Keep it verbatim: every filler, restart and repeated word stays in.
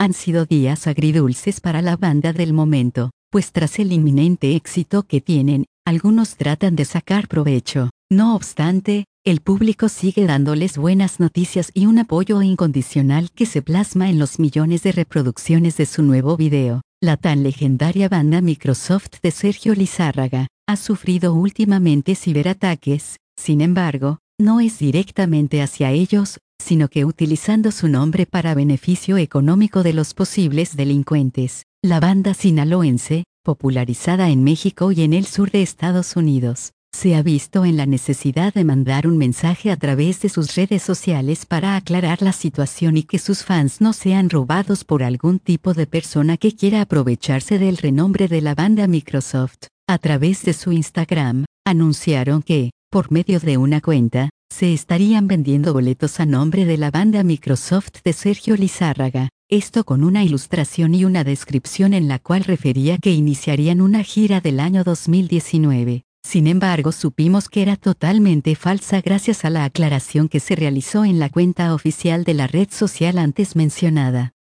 Han sido días agridulces para la banda del momento, pues tras el inminente éxito que tienen, algunos tratan de sacar provecho. No obstante, el público sigue dándoles buenas noticias y un apoyo incondicional que se plasma en los millones de reproducciones de su nuevo video. La tan legendaria banda Microsoft de Sergio Lizárraga ha sufrido últimamente ciberataques. Sin embargo, no es directamente hacia ellos, sino que utilizando su nombre para beneficio económico de los posibles delincuentes. La banda sinaloense, popularizada en México y en el sur de Estados Unidos, se ha visto en la necesidad de mandar un mensaje a través de sus redes sociales para aclarar la situación y que sus fans no sean robados por algún tipo de persona que quiera aprovecharse del renombre de la banda Microsoft. A través de su Instagram, anunciaron que, por medio de una cuenta, se estarían vendiendo boletos a nombre de la banda Microsoft de Sergio Lizárraga, esto con una ilustración y una descripción en la cual refería que iniciarían una gira del año dos mil diecinueve. Sin embargo, supimos que era totalmente falsa gracias a la aclaración que se realizó en la cuenta oficial de la red social antes mencionada.